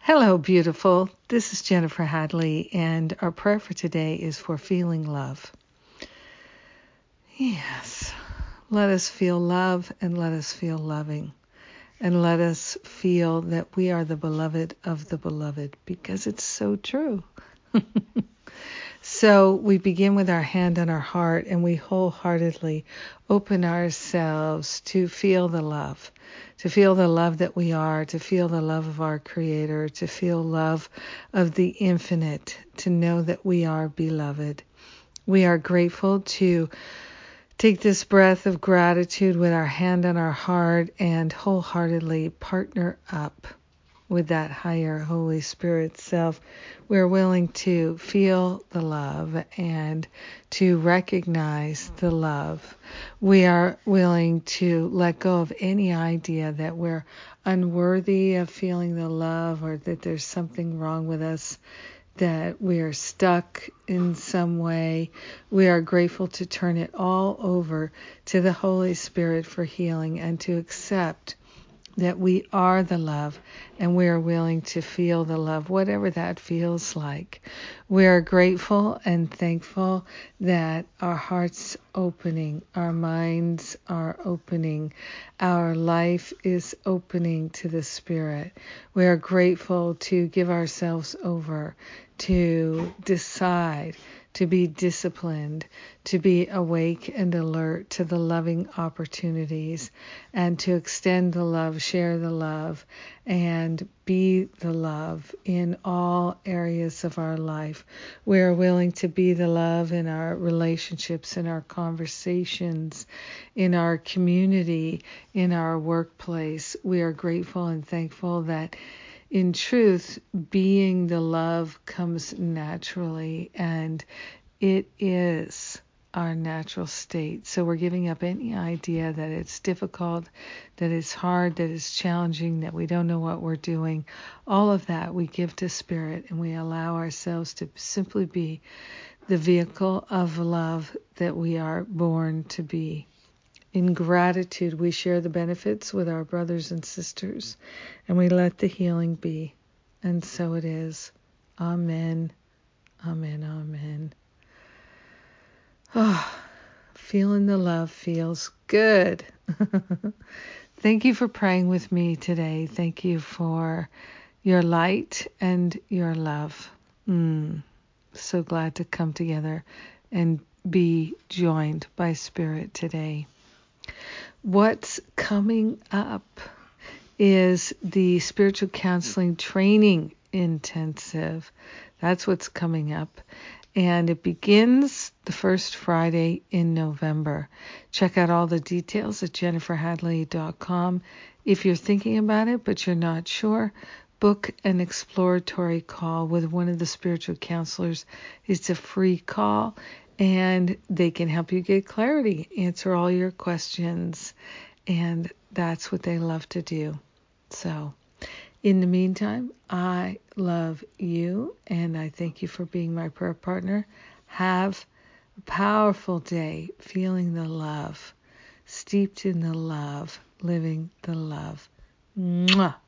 Hello, beautiful. This is Jennifer Hadley, and our prayer for today is for feeling love. Yes, let us feel love and let us feel loving, and let us feel that we are the beloved of the beloved, because it's so true. So we begin with our hand on our heart, and we wholeheartedly open ourselves to feel the love that we are, to feel the love of our Creator, to feel love of the infinite, to know that we are beloved. We are grateful to take this breath of gratitude with our hand on our heart and wholeheartedly partner up with that higher Holy Spirit self. We're willing to feel the love and to recognize the love. We are willing to let go of any idea that we're unworthy of feeling the love, or that there's something wrong with us, that we are stuck in some way. We are grateful to turn it all over to the Holy Spirit for healing, and to accept that we are the love, and we are willing to feel the love, whatever that feels like. We are grateful and thankful that our hearts opening, our minds are opening, our life is opening to the Spirit. We are grateful to give ourselves over, to decide, to be disciplined, to be awake and alert to the loving opportunities, and to extend the love, share the love, and be the love in all areas of our life. We are willing to be the love in our relationships, in our conversations, in our community, in our workplace. We are grateful and thankful that in truth, being the love comes naturally, and it is our natural state. So we're giving up any idea that it's difficult, that it's hard, that it's challenging, that we don't know what we're doing. All of that we give to Spirit, and we allow ourselves to simply be the vehicle of love that we are born to be. In gratitude, we share the benefits with our brothers and sisters, and we let the healing be. And so it is. Amen. Amen. Amen. Oh, feeling the love feels good. Thank you for praying with me today. Thank you for your light and your love. So glad to come together and be joined by Spirit today. What's coming up is the Spiritual Counseling Training Intensive. That's what's coming up. And it begins the first Friday in November. Check out all the details at jenniferhadley.com. If you're thinking about it but you're not sure, book an exploratory call with one of the spiritual counselors. It's a free call, and they can help you get clarity, answer all your questions, and that's what they love to do. So, in the meantime, I love you, and I thank you for being my prayer partner. Have a powerful day, feeling the love, steeped in the love, living the love. Mwah.